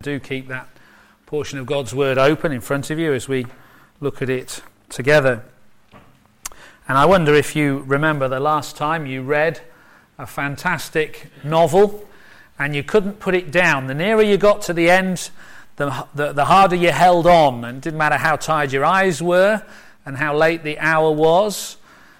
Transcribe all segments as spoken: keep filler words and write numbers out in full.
do keep that portion of God's Word open in front of you as we look at it together. And I wonder if you remember the last time you read a fantastic novel and you couldn't put it down. The nearer you got to the end, the, the, the harder you held on. And it didn't matter how tired your eyes were and how late the hour was.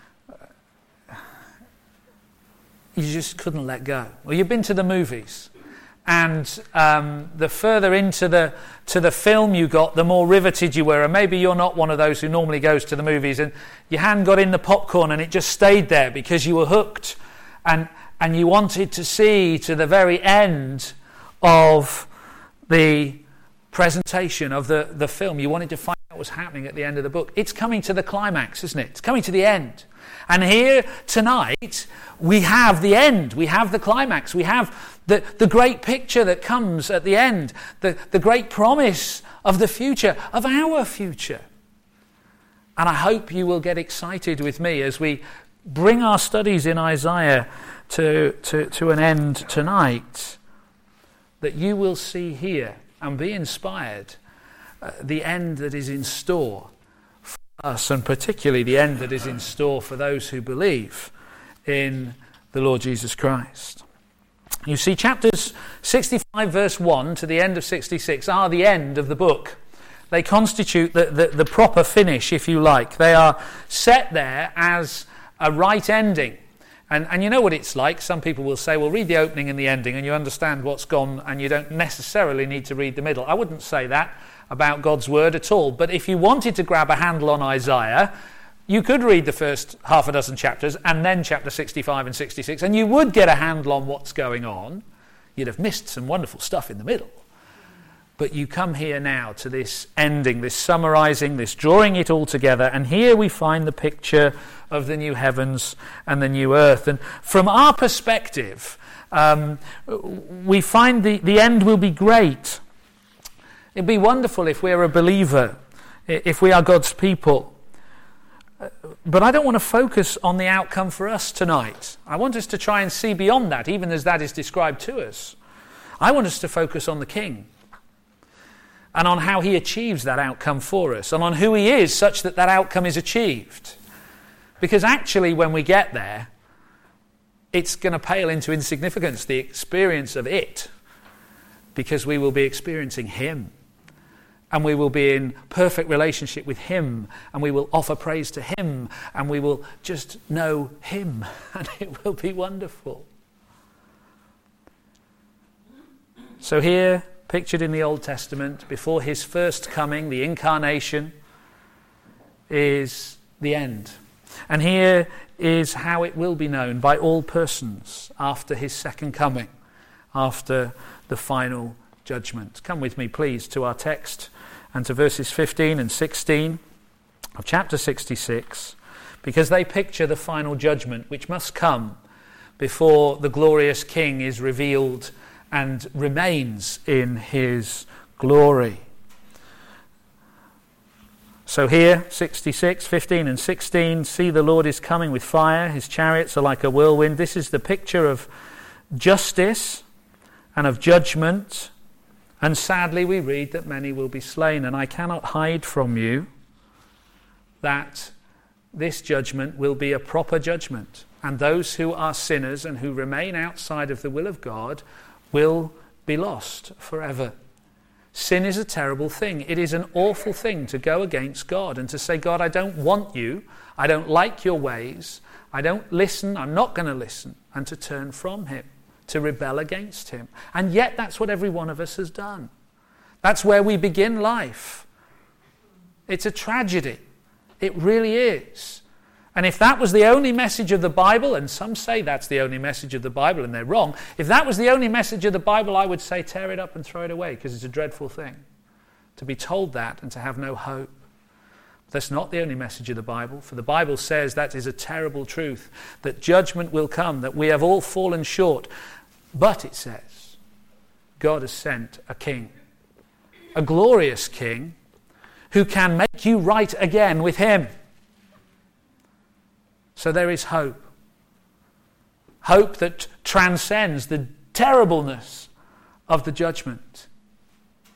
You just couldn't let go. Well, you've been to the movies. And um, the further into the to the film you got, the more riveted you were. And maybe you're not one of those who normally goes to the movies and your hand got in the popcorn and it just stayed there because you were hooked. And and you wanted to see to the very end of the presentation of the, the film. You wanted to find out what was happening at the end of the book. It's coming to the climax, isn't it? It's coming to the end. And here tonight we have the end. We have the climax. We have the, the great picture that comes at the end. The, the great promise of the future, of our future. And I hope you will get excited with me as we bring our studies in Isaiah to, to, to an end tonight. That you will see here and be inspired uh, the end that is in store for us, and particularly the end that is in store for those who believe in the Lord Jesus Christ. You see, chapters sixty-five verse one to the end of sixty-six are the end of the book. They constitute the, the, the proper finish, if you like. They are set there as a right ending. And, and you know what it's like. Some people will say, well, read the opening and the ending and you understand what's gone and you don't necessarily need to read the middle. I wouldn't say that about God's Word at all. But if you wanted to grab a handle on Isaiah, you could read the first half a dozen chapters and then chapter sixty-five and sixty-six, and you would get a handle on what's going on. You'd have missed some wonderful stuff in the middle. But you come here now to this ending, this summarizing, this drawing it all together, and here we find the picture of the new heavens and the new earth. And from our perspective, um, we find the, the end will be great. It'd be wonderful if we're a believer, if we are God's people. But I don't want to focus on the outcome for us tonight. I want us to try and see beyond that, even as that is described to us. I want us to focus on the King and on how he achieves that outcome for us, and on who he is such that that outcome is achieved. Because actually when we get there, it's going to pale into insignificance, the experience of it, because we will be experiencing him. And we will be in perfect relationship with him, and we will offer praise to him, and we will just know him, and it will be wonderful. So here, pictured in the Old Testament, before his first coming, the incarnation, is the end. And here is how it will be known by all persons after his second coming, after the final judgment. Come with me, please, to our text and to verses fifteen and sixteen of chapter sixty-six, because they picture the final judgment which must come before the glorious King is revealed and remains in his glory. So here, sixty-six, fifteen and sixteen, see the Lord is coming with fire, his chariots are like a whirlwind. This is the picture of justice and of judgment. And sadly we read that many will be slain. And I cannot hide from you that this judgment will be a proper judgment. And those who are sinners and who remain outside of the will of God will be lost forever. Sin is a terrible thing. It is an awful thing to go against God and to say, God, I don't want you. I don't like your ways. I don't listen. I'm not going to listen. And to turn from him, to rebel against him. And yet that's what every one of us has done. That's where we begin life. It's a tragedy. It really is. And if that was the only message of the Bible, and some say that's the only message of the Bible and they're wrong, if that was the only message of the Bible, I would say tear it up and throw it away, because it's a dreadful thing to be told that and to have no hope. That's not the only message of the Bible, for the Bible says that is a terrible truth, that judgment will come, that we have all fallen short. But it says, God has sent a king, a glorious king, who can make you right again with him. So there is hope. Hope that transcends the terribleness of the judgment.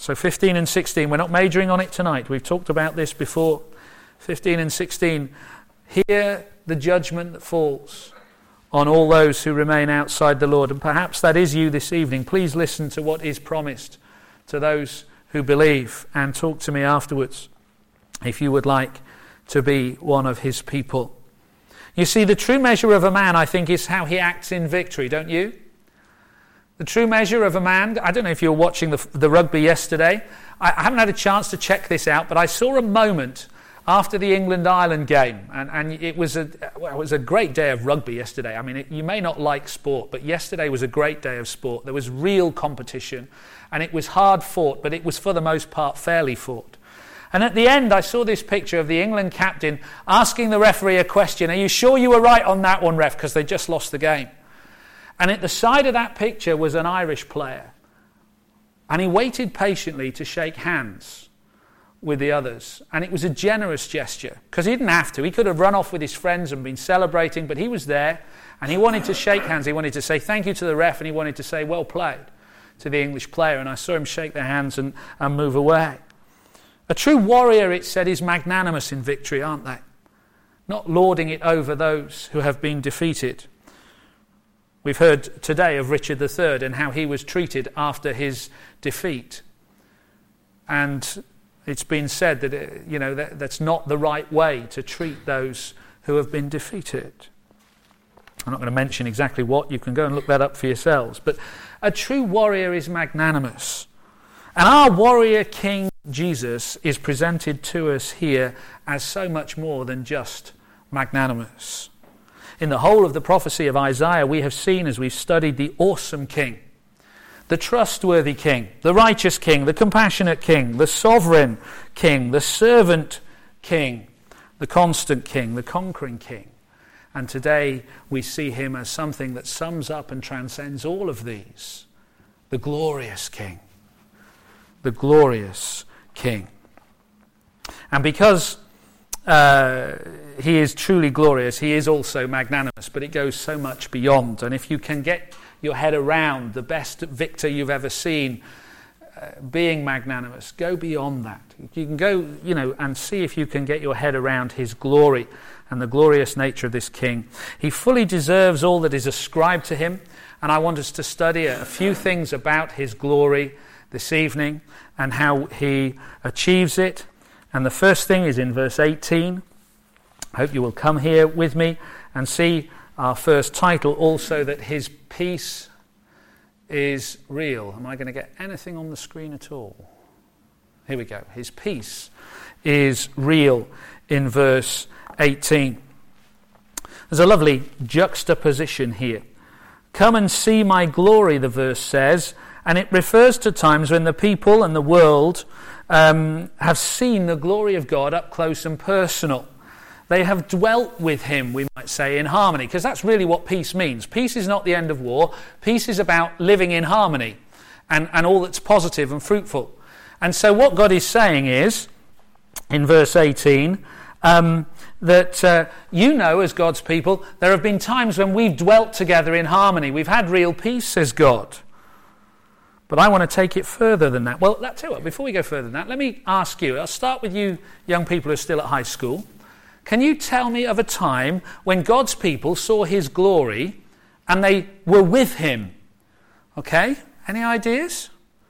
So fifteen and sixteen, we're not majoring on it tonight. We've talked about this before. fifteen and sixteen, hear the judgment that falls on all those who remain outside the Lord. And perhaps that is you this evening. Please listen to what is promised to those who believe and talk to me afterwards if you would like to be one of his people. You see, the true measure of a man, I think, is how he acts in victory, don't you? The true measure of a man, I don't know if you were watching the, the rugby yesterday. I, I haven't had a chance to check this out, but I saw a moment after the England-Ireland game, and, and it was a well, it was a great day of rugby yesterday. I mean, it, you may not like sport, but yesterday was a great day of sport. There was real competition, and it was hard fought, but it was for the most part fairly fought. And at the end, I saw this picture of the England captain asking the referee a question. Are you sure you were right on that one, ref? Because they just lost the game. And at the side of that picture was an Irish player. And he waited patiently to shake hands with the others. And it was a generous gesture, because he didn't have to. He could have run off with his friends and been celebrating, but he was there, and he wanted to shake hands. He wanted to say thank you to the ref, and he wanted to say well played to the English player. And I saw him shake their hands and, and move away. A true warrior, it said, is magnanimous in victory, aren't they? Not lording it over those who have been defeated. We've heard today of Richard the Third and how he was treated after his defeat. And it's been said that, you know, that, that's not the right way to treat those who have been defeated. I'm not going to mention exactly what. You can go and look that up for yourselves. But a true warrior is magnanimous. And our warrior king, Jesus, is presented to us here as so much more than just magnanimous. In the whole of the prophecy of Isaiah, we have seen, as we've studied, the awesome king, the trustworthy king, the righteous king, the compassionate king, the sovereign king, the servant king, the constant king, the conquering king. And today we see him as something that sums up and transcends all of these, the glorious king. The glorious king. And because uh, he is truly glorious, he is also magnanimous, but it goes so much beyond. And if you can get your head around the best victor you've ever seen uh, being magnanimous, go beyond that. You can go, you know, and see if you can get your head around his glory and the glorious nature of this king. He fully deserves all that is ascribed to him, and I want us to study a few things about his glory this evening and how he achieves it. And the first thing is in verse eighteen. I hope you will come here with me and see our first title also, that his peace is real. Am I going to get anything on the screen at all? Here we go. His peace is real in verse eighteen. There's a lovely juxtaposition here. Come and see my glory, the verse says. And it refers to times when the people and the world um, have seen the glory of God up close and personal. They have dwelt with him, we might say, in harmony, because that's really what peace means. Peace is not the end of war. Peace is about living in harmony and, and all that's positive and fruitful. And so what God is saying is, in verse eighteen, um, that uh, you know, as God's people, there have been times when we've dwelt together in harmony. We've had real peace, says God. But I want to take it further than that. Well, that's it. Before we go further than that, let me ask you, I'll start with you young people who are still at high school. Can you tell me of a time when God's people saw his glory and they were with him? Okay? Any ideas?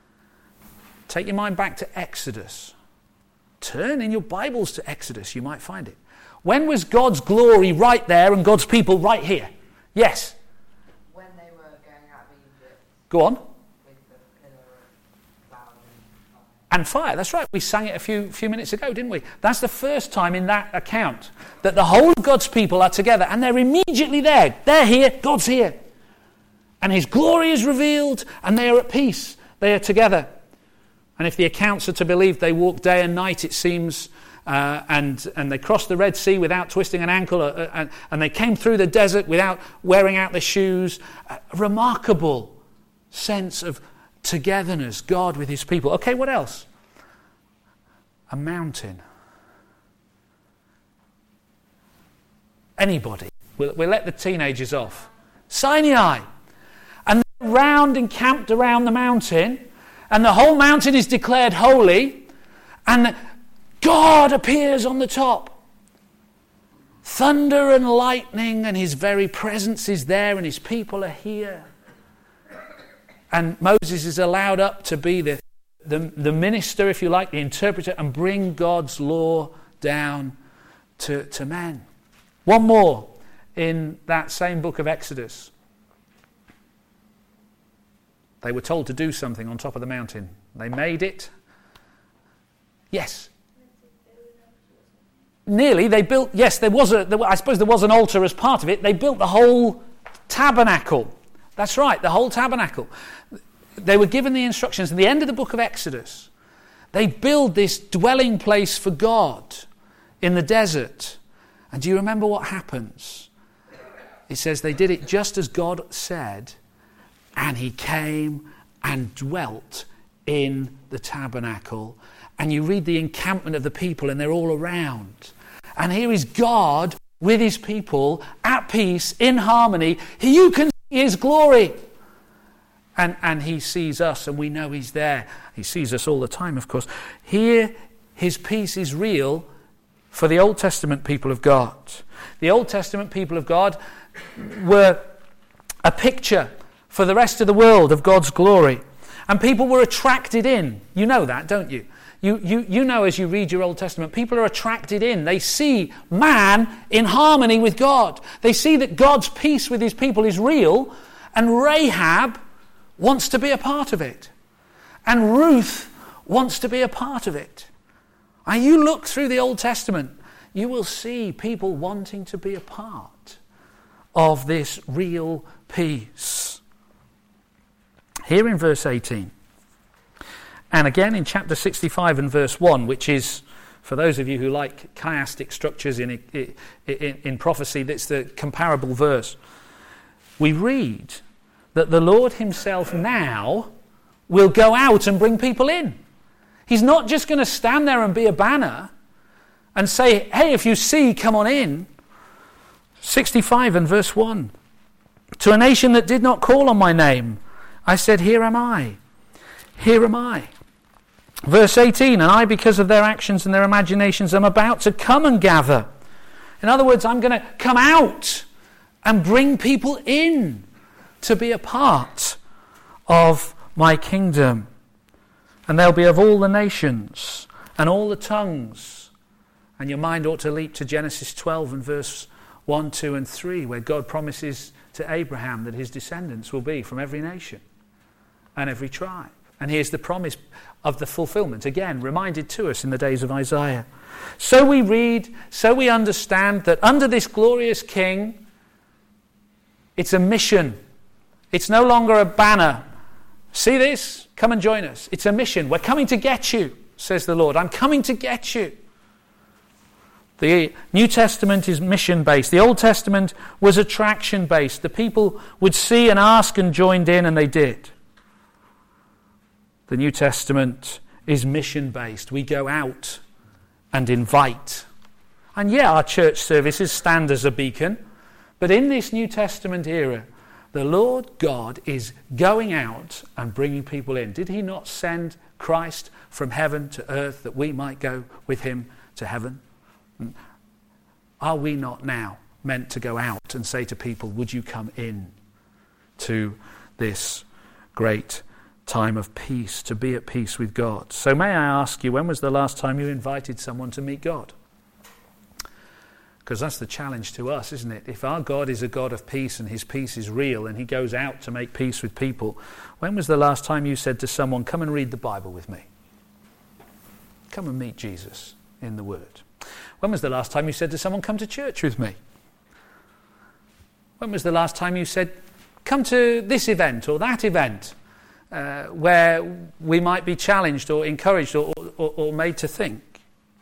Take your mind back to Exodus. Turn in your Bibles to Exodus, you might find it. When was God's glory right there and God's people right here? Yes? When they were going out of Egypt. Go on. And fire, that's right. We sang it a few few minutes ago, didn't we? That's the first time in that account that the whole of God's people are together and they're immediately there. They're here, God's here. And his glory is revealed and they are at peace. They are together. And if the accounts are to believe, they walk day and night, it seems, uh, and, and they crossed the Red Sea without twisting an ankle, uh, and, and they came through the desert without wearing out their shoes. A remarkable sense of togetherness, God with his people. Okay, what else? A mountain. Anybody? We'll, we'll let the teenagers off. Sinai. And they're round and camped around the mountain, and the whole mountain is declared holy, and God appears on the top. Thunder and lightning, and his very presence is there, and his people are here. And Moses is allowed up to be the, the, the minister, if you like, the interpreter, and bring God's law down to, to men. One more in that same book of Exodus. They were told to do something on top of the mountain. They made it. Yes. Nearly, they built, yes, there was a, there, I suppose there was an altar as part of it. They built the whole tabernacle. That's right, the whole tabernacle. They were given the instructions at the end of the book of Exodus. They build this dwelling place for God in the desert. And do you remember what happens? It says they did it just as God said, and he came and dwelt in the tabernacle. And you read the encampment of the people, and they're all around. And here is God with his people, at peace, in harmony. You can see his glory. And, and he sees us, and we know he's there. He sees us all the time, of course. Here, his peace is real for the Old Testament people of God. The Old Testament people of God were a picture for the rest of the world of God's glory. And people were attracted in. You know that, don't you? You, you, you know as you read your Old Testament, people are attracted in. They see man in harmony with God. They see that God's peace with his people is real, and Rahab wants to be a part of it. And Ruth wants to be a part of it. And you look through the Old Testament, you will see people wanting to be a part of this real peace. Here in verse eighteen, and again in chapter sixty-five and verse one, which is, for those of you who like chiastic structures in, in, in, in prophecy, that's the comparable verse. We read that the Lord himself now will go out and bring people in. He's not just going to stand there and be a banner and say, hey, if you see, come on in. sixty-five and verse one. To a nation that did not call on my name, I said, here am I. Here am I. Verse eighteen, and I, because of their actions and their imaginations, am about to come and gather. In other words, I'm going to come out and bring people in to be a part of my kingdom. And they'll be of all the nations and all the tongues. And your mind ought to leap to Genesis twelve and verse one, two and three, where God promises to Abraham that his descendants will be from every nation and every tribe. And here's the promise of the fulfillment, again, reminded to us in the days of Isaiah. So we read, so we understand that under this glorious King, it's a mission. It's no longer a banner. See this? Come and join us. It's a mission. We're coming to get you, says the Lord. I'm coming to get you. The New Testament is mission-based. The Old Testament was attraction-based. The people would see and ask and joined in, and they did. The New Testament is mission-based. We go out and invite. And yeah, our church services stand as a beacon. But in this New Testament era, the Lord God is going out and bringing people in. Did he not send Christ from heaven to earth that we might go with him to heaven? Are we not now meant to go out and say to people, would you come in to this great time of peace, to be at peace with God? So may I ask you, when was the last time you invited someone to meet God? Because that's the challenge to us, isn't it? If our God is a God of peace and his peace is real and he goes out to make peace with people, when was the last time you said to someone, come and read the Bible with me? Come and meet Jesus in the Word. When was the last time you said to someone, come to church with me? When was the last time you said, come to this event or that event, uh, where we might be challenged or encouraged or, or, or made to think?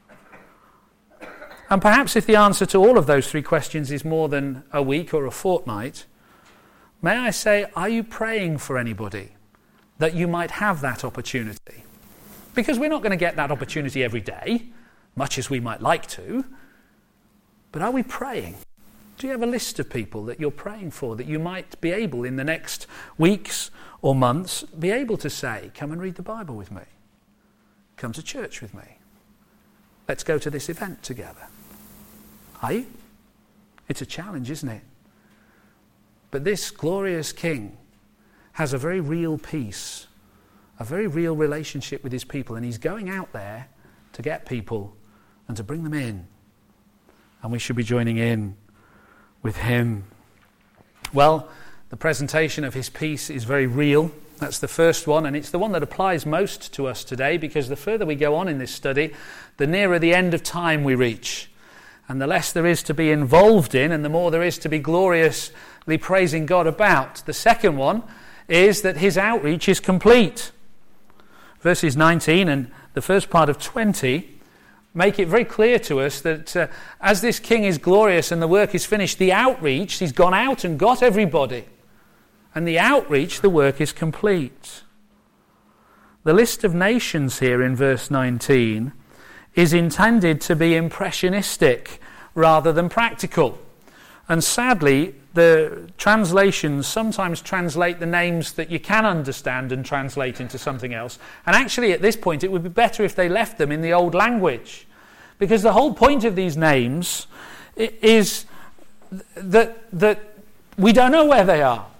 And perhaps if the answer to all of those three questions is more than a week or a fortnight, may I say, are you praying for anybody that you might have that opportunity? Because we're not going to get that opportunity every day, much as we might like to. But are we praying? Do you have a list of people that you're praying for that you might be able in the next weeks or months be able to say, come and read the Bible with me. Come to church with me. Let's go to this event together. Are you? It's a challenge, isn't it? But this glorious King has a very real peace, a very real relationship with his people, and he's going out there to get people and to bring them in. And we should be joining in with him. Well, the presentation of his peace is very real. That's the first one, and it's the one that applies most to us today, because the further we go on in this study, the nearer the end of time we reach. And the less there is to be involved in, and the more there is to be gloriously praising God about. The second one is that his outreach is complete. Verses nineteen and the first part of twenty make it very clear to us that uh, as this king is glorious and the work is finished, the outreach, he's gone out and got everybody. And the outreach, the work is complete. The list of nations here in verse nineteen is intended to be impressionistic rather than practical. And sadly, the translations sometimes translate the names that you can understand and translate into something else. And actually, at this point, it would be better if they left them in the old language. Because the whole point of these names is that, that we don't know where they are.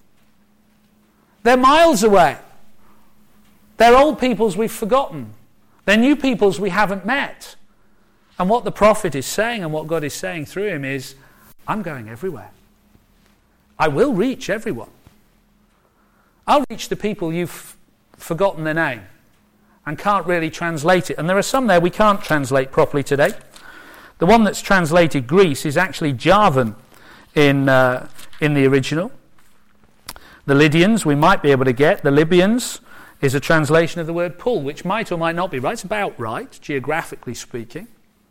They're miles away. They're old peoples we've forgotten. They're new peoples we haven't met. And what the prophet is saying and what God is saying through him is, I'm going everywhere. I will reach everyone. I'll reach the people you've forgotten their name and can't really translate it. And there are some there we can't translate properly today. The one that's translated Greece is actually Javan in, uh, in the original. The Lydians we might be able to get. The Libyans is a translation of the word pull, which might or might not be right. It's about right, geographically speaking.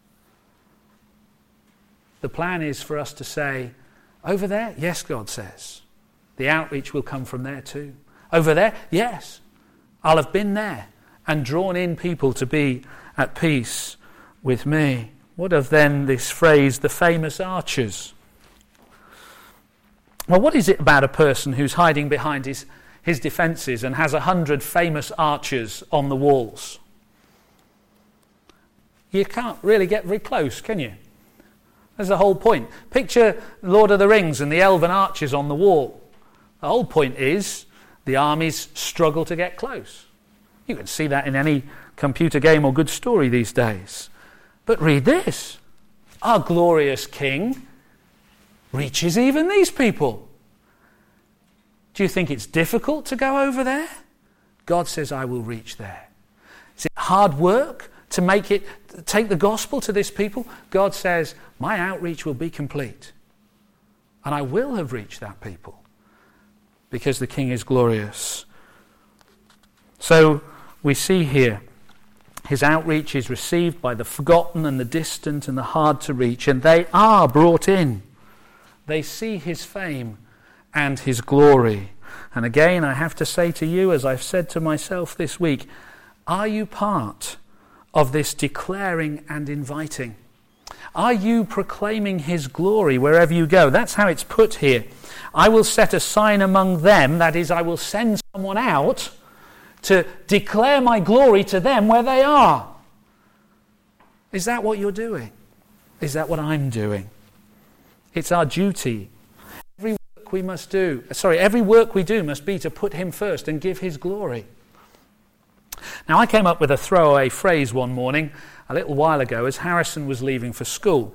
The plan is for us to say, over there, yes, God says. The outreach will come from there too. Over there, yes, I'll have been there and drawn in people to be at peace with me. What of then this phrase, the famous archers? Well, what is it about a person who's hiding behind his, his defences and has a hundred famous archers on the walls? You can't really get very close, can you? That's the whole point. Picture Lord of the Rings and the elven archers on the wall. The whole point is the armies struggle to get close. You can see that in any computer game or good story these days. But read this. Our glorious king reaches even these people. Do you think it's difficult to go over there? God says, I will reach there. Is it hard work to make it, take the gospel to this people? God says, my outreach will be complete. And I will have reached that people because the king is glorious. So we see here, his outreach is received by the forgotten and the distant and the hard to reach, and they are brought in. They see his fame and his glory. And again, I have to say to you, as I've said to myself this week, are you part of this declaring and inviting? Are you proclaiming his glory wherever you go? That's how it's put here. I will set a sign among them, that is, I will send someone out to declare my glory to them where they are. Is that what you're doing? Is that what I'm doing? It's our duty. Every work we must do, sorry, every work we do must be to put him first and give his glory. Now, I came up with a throwaway phrase one morning a little while ago as Harrison was leaving for school.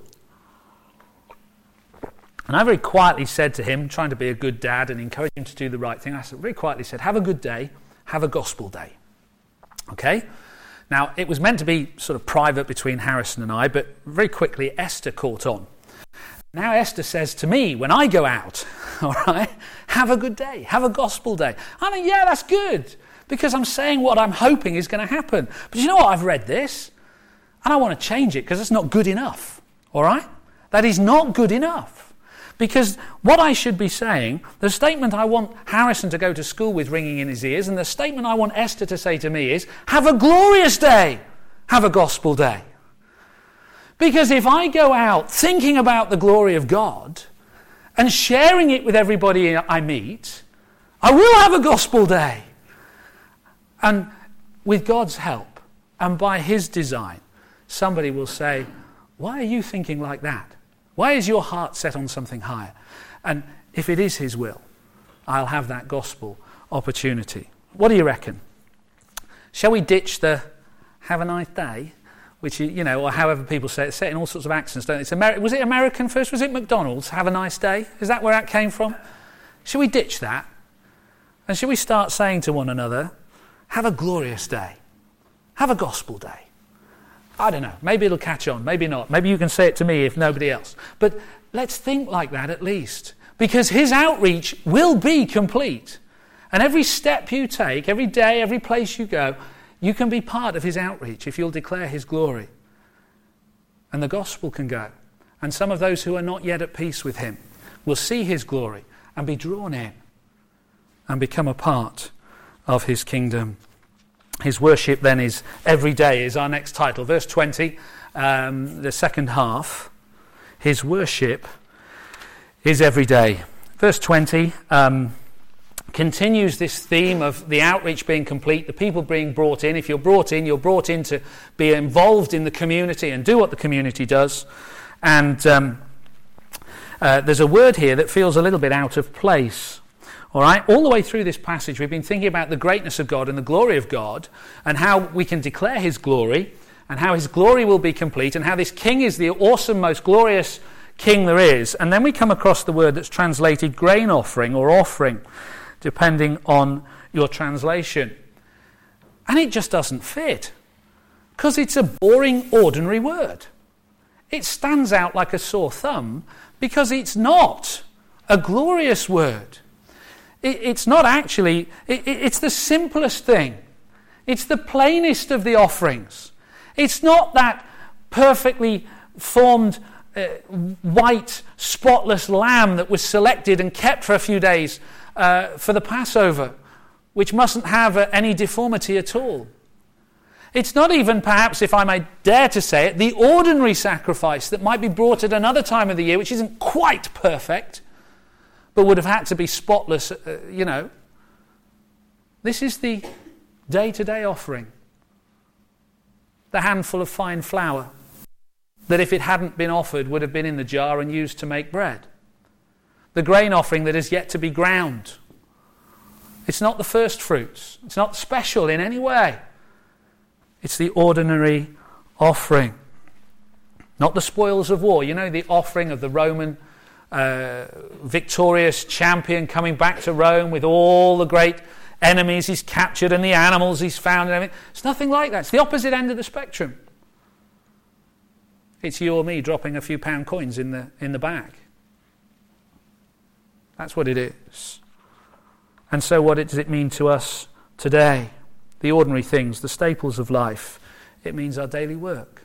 And I very quietly said to him, trying to be a good dad and encourage him to do the right thing, I said, very quietly said, have a good day, have a gospel day. Okay? Now, it was meant to be sort of private between Harrison and I, but very quickly Esther caught on. Now Esther says to me, when I go out, all right, have a good day, have a gospel day. I think, yeah, that's good, because I'm saying what I'm hoping is going to happen. But you know what? I've read this, and I want to change it, because it's not good enough, all right? That is not good enough. Because what I should be saying, the statement I want Harrison to go to school with ringing in his ears, and the statement I want Esther to say to me is, have a glorious day, have a gospel day. Because if I go out thinking about the glory of God and sharing it with everybody I meet, I will have a gospel day. And with God's help and by his design, somebody will say, why are you thinking like that? Why is your heart set on something higher? And if it is his will, I'll have that gospel opportunity. What do you reckon? Shall we ditch the have a nice day? Which, you know, or however people say it, it's set in all sorts of accents, don't it? It's Ameri- was it American first? Was it McDonald's? Have a nice day? Is that where that came from? Shall we ditch that? And shall we start saying to one another, have a glorious day. Have a gospel day. I don't know. Maybe it'll catch on. Maybe not. Maybe you can say it to me if nobody else. But let's think like that at least. Because his outreach will be complete. And every step you take, every day, every place you go, you can be part of his outreach if you'll declare his glory. And the gospel can go. And some of those who are not yet at peace with him will see his glory and be drawn in and become a part of his kingdom. His worship then is every day, is our next title. Verse twenty, um, the second half. His worship is every day. Verse twenty um, continues this theme of the outreach being complete, the people being brought in. If you're brought in, you're brought in to be involved in the community and do what the community does. And um, uh, there's a word here that feels a little bit out of place. All right, all the way through this passage, we've been thinking about the greatness of God and the glory of God and how we can declare his glory and how his glory will be complete and how this king is the awesome, most glorious king there is. And then we come across the word that's translated grain offering or offering, depending on your translation. And it just doesn't fit because it's a boring, ordinary word. It stands out like a sore thumb because it's not a glorious word. It's not actually, it's the simplest thing. It's the plainest of the offerings. It's not that perfectly formed uh, white, spotless lamb that was selected and kept for a few days uh, for the Passover, which mustn't have uh, any deformity at all. It's not even, perhaps, if I may dare to say it, the ordinary sacrifice that might be brought at another time of the year, which isn't quite perfect, but would have had to be spotless, uh, you know. This is the day-to-day offering. The handful of fine flour that if it hadn't been offered would have been in the jar and used to make bread. The grain offering that is yet to be ground. It's not the first fruits. It's not special in any way. It's the ordinary offering. Not the spoils of war. You know, the offering of the Roman Uh, victorious champion coming back to Rome with all the great enemies he's captured and the animals he's found and everything. It's nothing like that. It's the opposite end of the spectrum. It's you or me dropping a few pound coins in the in the bag. That's what it is. And so what does it mean to us today? The ordinary things, the staples of life. It means our daily work.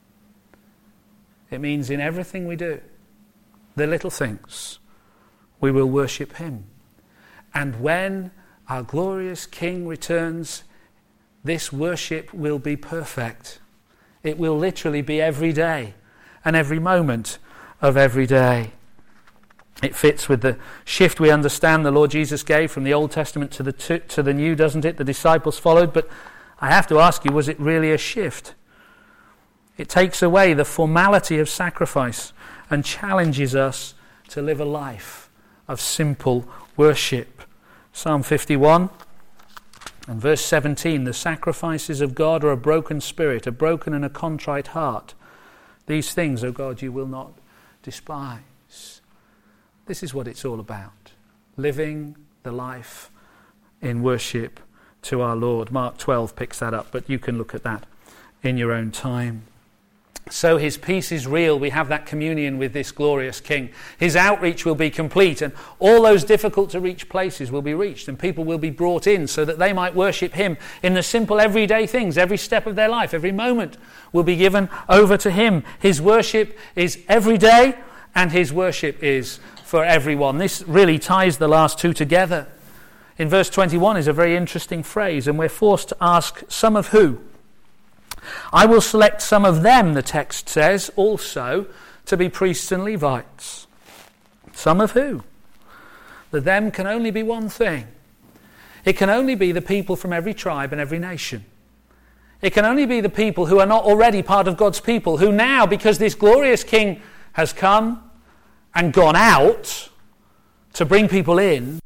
It means in everything we do, the little things, we will worship him. And when our glorious King returns, this worship will be perfect. It will literally be every day and every moment of every day. It fits with the shift we understand the Lord Jesus gave from the Old Testament to the to, to the New, doesn't it? The disciples followed, but I have to ask you, was it really a shift? It takes away the formality of sacrifice and challenges us to live a life of simple worship. Psalm fifty-one and verse seventeen, the sacrifices of God are a broken spirit, a broken and a contrite heart. These things, O God, you will not despise. This is what it's all about, living the life in worship to our Lord. Mark twelve picks that up, but you can look at that in your own time. So his peace is real. We have that communion with this glorious King. His outreach will be complete, and all those difficult to reach places will be reached, and people will be brought in so that they might worship him in the simple everyday things. Every step of their life, every moment will be given over to him. His worship is every day, and his worship is for everyone. This really ties the last two together. In verse twenty-one is a very interesting phrase, and we're forced to ask, some of who? I will select some of them, the text says, also to be priests and Levites. Some of who? The them can only be one thing. It can only be the people from every tribe and every nation. It can only be the people who are not already part of God's people, who now, because this glorious King has come and gone out to bring people in,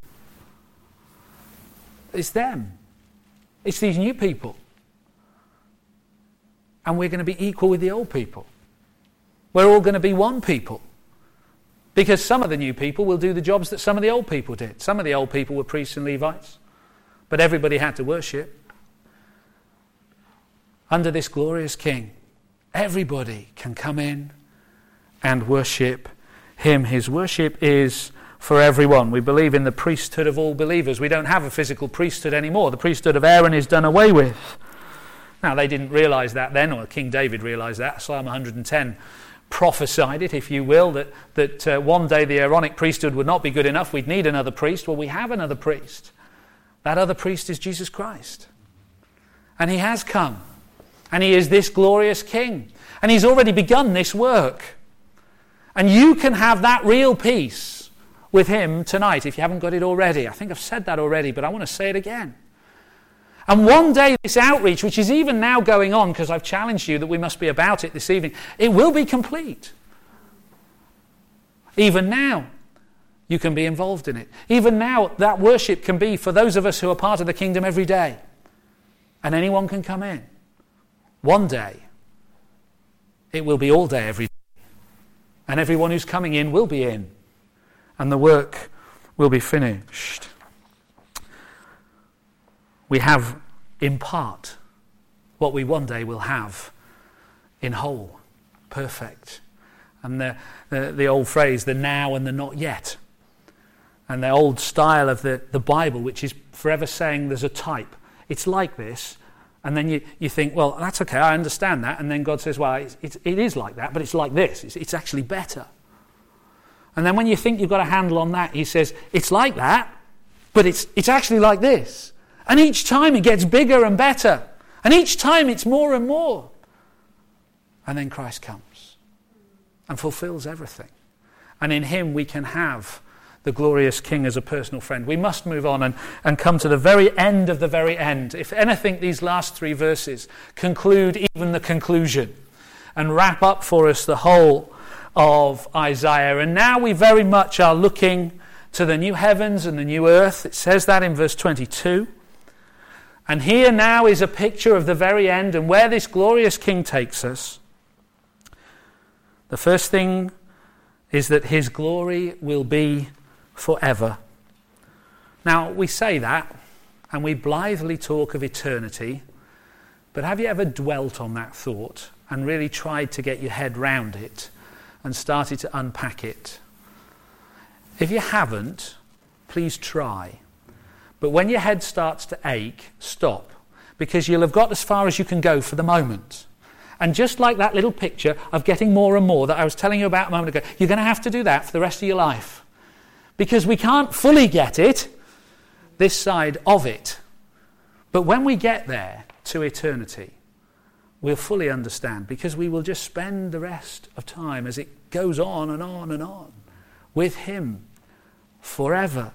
it's them. It's these new people. And we're going to be equal with the old people. We're all going to be one people. Because some of the new people will do the jobs that some of the old people did. Some of the old people were priests and Levites. But everybody had to worship. Under this glorious King, everybody can come in and worship him. His worship is for everyone. We believe in the priesthood of all believers. We don't have a physical priesthood anymore. The priesthood of Aaron is done away with. Now, they didn't realise that then, or King David realised that. Psalm one hundred ten prophesied it, if you will, that, that uh, one day the Aaronic priesthood would not be good enough. We'd need another priest. Well, we have another priest. That other priest is Jesus Christ. And he has come. And he is this glorious King. And he's already begun this work. And you can have that real peace with him tonight if you haven't got it already. I think I've said that already, but I want to say it again. And one day this outreach, which is even now going on, because I've challenged you that we must be about it this evening, it will be complete. Even now, you can be involved in it. Even now, that worship can be for those of us who are part of the kingdom every day. And anyone can come in. One day, it will be all day every day. And everyone who's coming in will be in. And the work will be finished. We have in part what we one day will have in whole, perfect. And the, the, the old phrase, the now and the not yet. And the old style of the, the Bible, which is forever saying there's a type. It's like this. And then you, you think, well, that's okay, I understand that. And then God says, well, it's, it's, it is like that, but it's like this. It's, it's actually better. And then when you think you've got a handle on that, he says, it's like that, but it's it's actually like this. And each time it gets bigger and better. And each time it's more and more. And then Christ comes and fulfills everything. And in him we can have the glorious King as a personal friend. We must move on and, and come to the very end of the very end. If anything, these last three verses conclude even the conclusion and wrap up for us the whole of Isaiah. And now we very much are looking to the new heavens and the new earth. It says that in verse twenty-two. And here now is a picture of the very end and where this glorious King takes us. The first thing is that his glory will be forever. Now, we say that and we blithely talk of eternity, but have you ever dwelt on that thought and really tried to get your head round it and started to unpack it? If you haven't, please try. But when your head starts to ache, stop, because you'll have got as far as you can go for the moment. And just like that little picture of getting more and more that I was telling you about a moment ago, you're going to have to do that for the rest of your life. Because we can't fully get it this side of it. But when we get there to eternity, we'll fully understand, because we will just spend the rest of time as it goes on and on and on with him forever.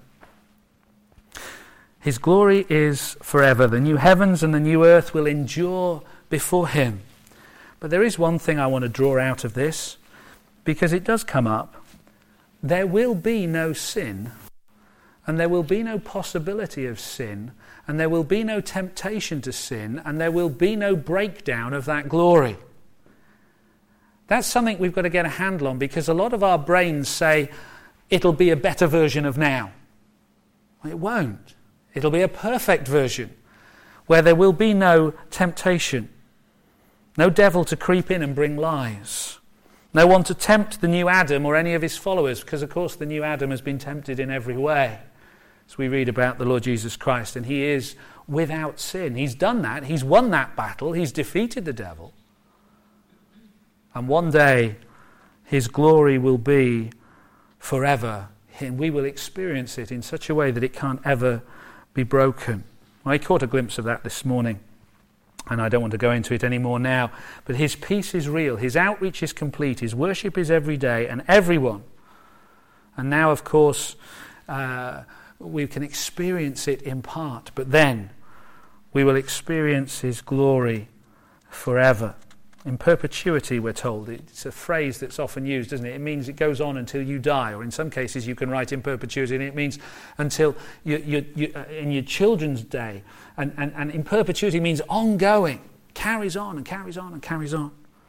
His glory is forever. The new heavens and the new earth will endure before him. But there is one thing I want to draw out of this, because it does come up. There will be no sin, and there will be no possibility of sin, and there will be no temptation to sin, and there will be no breakdown of that glory. That's something we've got to get a handle on, because a lot of our brains say it'll be a better version of now. Well, it won't. It'll be a perfect version where there will be no temptation, no devil to creep in and bring lies, no one to tempt the new Adam or any of his followers, because of course the new Adam has been tempted in every way, as we read about the Lord Jesus Christ, and he is without sin. He's done that. He's won that battle. He's defeated the devil. And one day his glory will be forever, and we will experience it in such a way that it can't ever be broken. I caught a glimpse of that this morning And I don't want to go into it anymore now, but his peace is real, his outreach is complete, his worship is every day, and everyone. And now, of course, uh, we can experience it in part, but then we will experience his glory forever. In perpetuity, we're told. It's a phrase that's often used, isn't it? It means it goes on until you die, or in some cases you can write in perpetuity, and it means until you, you, you, uh, in your children's day. And, and, and in perpetuity means ongoing, carries on and carries on and carries on.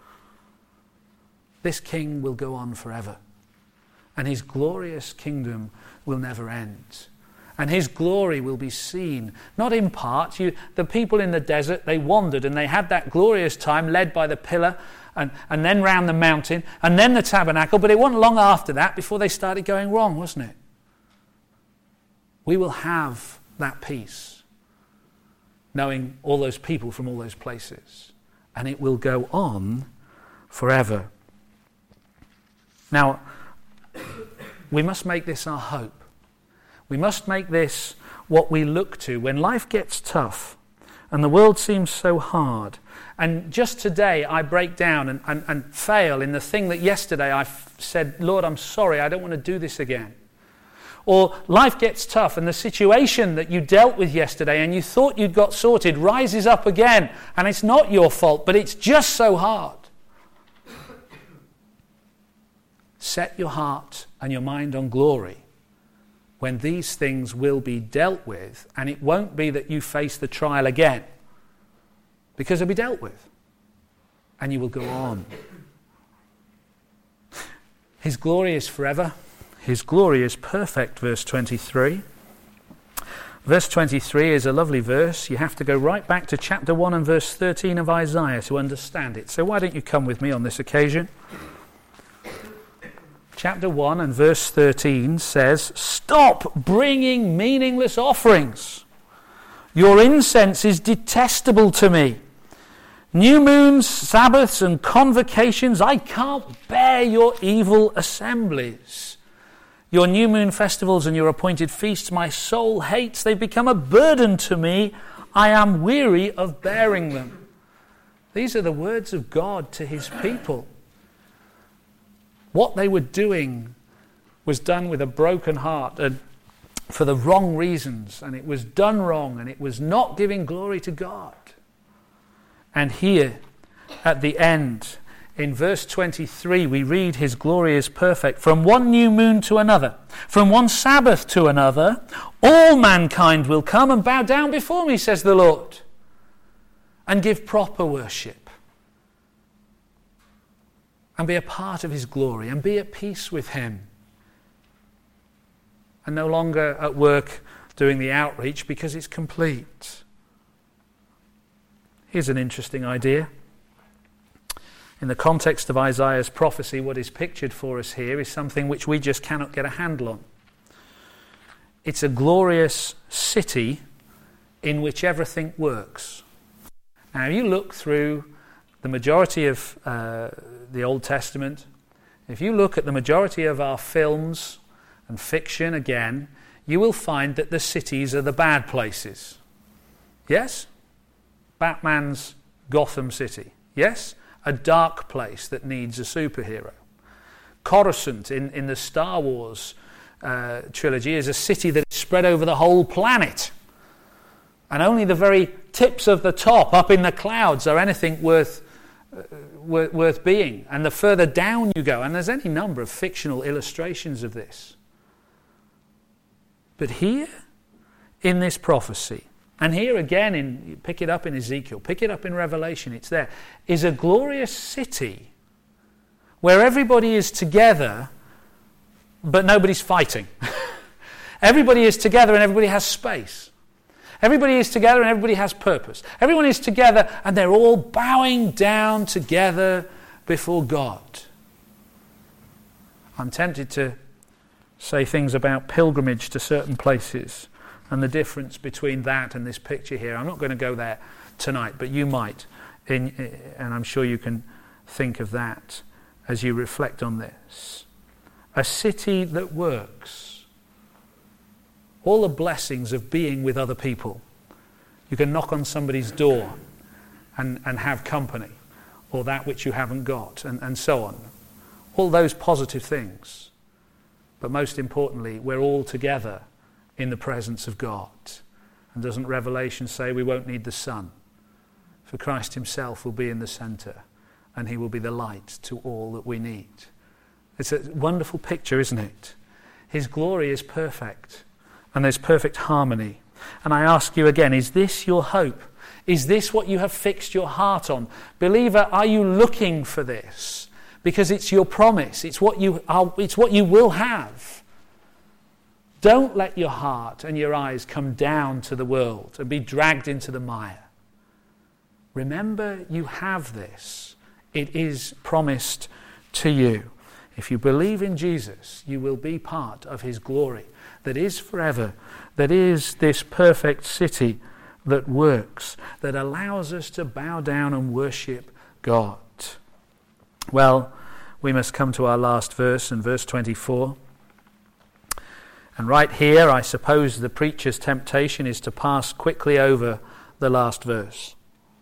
This king will go on forever, and his glorious kingdom will never end. And his glory will be seen, not in part. You, the people in the desert, they wandered and they had that glorious time led by the pillar and, and then round the mountain and then the tabernacle. But it wasn't long after that before they started going wrong, wasn't it? We will have that peace, knowing all those people from all those places. And it will go on forever. Now, we must make this our hope. We must make this what we look to when life gets tough and the world seems so hard. And just today I break down and, and, and fail in the thing that yesterday I f- said, Lord, I'm sorry, I don't want to do this again. Or life gets tough and the situation that you dealt with yesterday and you thought you'd got sorted rises up again, and it's not your fault, but it's just so hard. Set your heart and your mind on glory when these things will be dealt with, and it won't be that you face the trial again, because they'll be dealt with, and you will go on. His glory is forever. His glory is perfect, verse twenty-three. Verse twenty-three is a lovely verse. You have to go right back to chapter one and verse thirteen of Isaiah to understand it. So why don't you come with me on this occasion? Chapter one and verse thirteen says, "Stop bringing meaningless offerings. Your incense is detestable to me. New moons, Sabbaths, and convocations, I can't bear your evil assemblies. Your new moon festivals and your appointed feasts, my soul hates. They've become a burden to me. I am weary of bearing them." These are the words of God to his people. What they were doing was done with a broken heart and for the wrong reasons, and it was done wrong, and it was not giving glory to God. And here, at the end, in verse twenty-three, we read, "His glory is perfect. From one new moon to another, from one Sabbath to another, all mankind will come and bow down before me, says the Lord, and give proper worship, and be a part of his glory, and be at peace with him." And no longer at work doing the outreach because it's complete. Here's an interesting idea. In the context of Isaiah's prophecy, what is pictured for us here is something which we just cannot get a handle on. It's a glorious city in which everything works. Now, you look through the majority of uh, the Old Testament, if you look at the majority of our films and fiction again, you will find that the cities are the bad places. Yes? Batman's Gotham City. Yes? A dark place that needs a superhero. Coruscant in, in the Star Wars uh, trilogy is a city that is spread over the whole planet. And only the very tips of the top up in the clouds are anything worth uh, worth, worth being. And the further down you go, and there's any number of fictional illustrations of this. But here, in this prophecy, and here again, in pick it up in Ezekiel, pick it up in Revelation, it's there, is a glorious city where everybody is together, but nobody's fighting. Everybody is together and everybody has space. Everybody is together and everybody has purpose. Everyone is together and they're all bowing down together before God. I'm tempted to say things about pilgrimage to certain places and the difference between that and this picture here. I'm not going to go there tonight, but you might, in, and I'm sure you can think of that as you reflect on this. A city that works. All the blessings of being with other people. You can knock on somebody's door and, and have company, or that which you haven't got, and, and so on. All those positive things. But most importantly, we're all together in the presence of God. And doesn't Revelation say we won't need the sun? For Christ himself will be in the centre, and he will be the light to all that we need. It's a wonderful picture, isn't it? His glory is perfect, and there's perfect harmony. And I ask you again, is this your hope? Is this what you have fixed your heart on? Believer, are you looking for this? Because it's your promise. It's what you are, it's what you will have. Don't let your heart and your eyes come down to the world and be dragged into the mire. Remember, you have this. It is promised to you. If you believe in Jesus, you will be part of his glory that is forever, that is this perfect city that works, that allows us to bow down and worship God. Well, we must come to our last verse, in verse twenty-four. And right here, I suppose the preacher's temptation is to pass quickly over the last verse.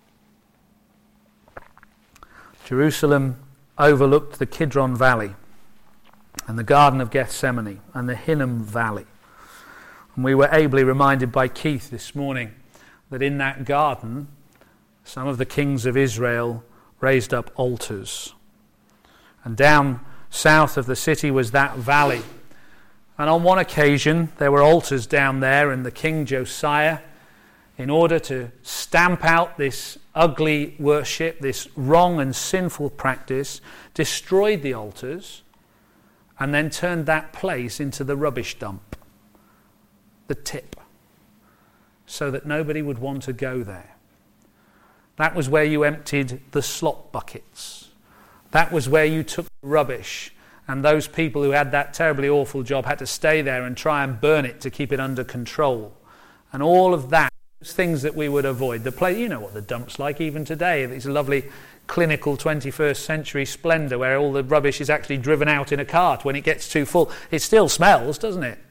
Jerusalem overlooked the Kidron Valley and the Garden of Gethsemane and the Hinnom Valley. And we were ably reminded by Keith this morning that in that garden, some of the kings of Israel raised up altars. And down south of the city was that valley. And on one occasion, there were altars down there, and the king Josiah, in order to stamp out this ugly worship, this wrong and sinful practice, destroyed the altars and then turned that place into the rubbish dump, the tip, so that nobody would want to go there. That was where you emptied the slop buckets. That was where you took the rubbish. And those people who had that terribly awful job had to stay there and try and burn it to keep it under control. And all of that, those things that we would avoid. The place, you know what the dump's like even today. It's a lovely clinical twenty-first century splendour where all the rubbish is actually driven out in a cart when it gets too full. It still smells, doesn't it?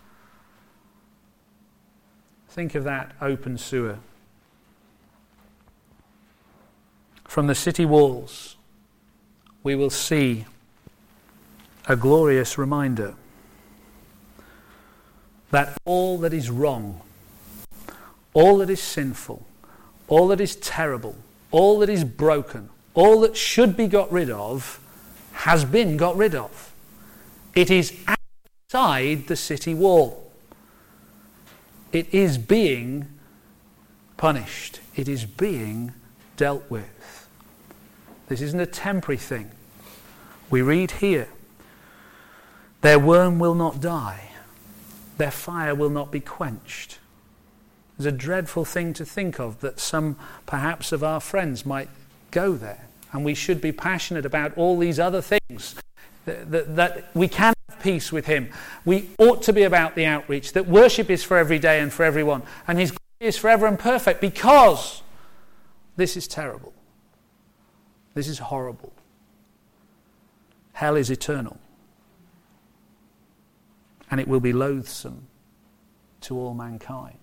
Think of that open sewer. From the city walls, we will see a glorious reminder that all that is wrong, all that is sinful, all that is terrible, all that is broken, all that should be got rid of, has been got rid of. It is outside the city wall. It is being punished. It is being dealt with. This isn't a temporary thing. We read here, their worm will not die. Their fire will not be quenched. It's a dreadful thing to think of, that some perhaps of our friends might go there. And we should be passionate about all these other things. That, that, that we can have peace with him. We ought to be about the outreach. That worship is for every day and for everyone. And his glory is forever and perfect, because this is terrible. This is horrible. Hell is eternal. And it will be loathsome to all mankind.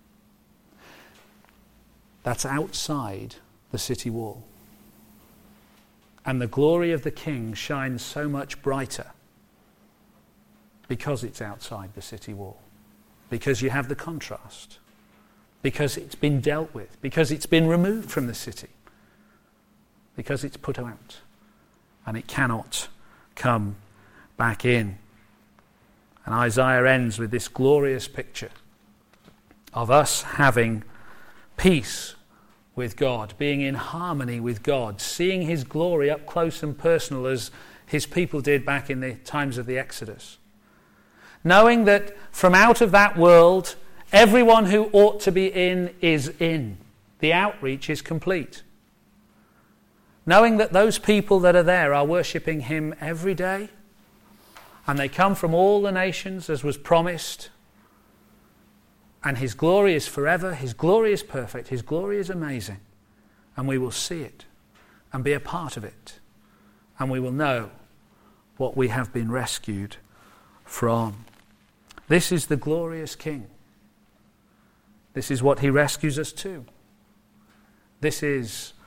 That's outside the city wall. And the glory of the King shines so much brighter because it's outside the city wall. Because you have the contrast. Because it's been dealt with. Because it's been removed from the city. Because it's put out. And it cannot come back in. And Isaiah ends with this glorious picture of us having peace with God, being in harmony with God, seeing his glory up close and personal as his people did back in the times of the Exodus. Knowing that from out of that world, everyone who ought to be in is in. The outreach is complete. Knowing that those people that are there are worshipping him every day, and they come from all the nations as was promised. And his glory is forever. His glory is perfect. His glory is amazing. And we will see it and be a part of it. And we will know what we have been rescued from. This is the glorious King. This is what he rescues us to. This is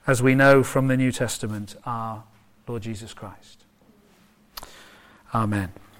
as we know from the New Testament, our Lord Jesus Christ. Amen.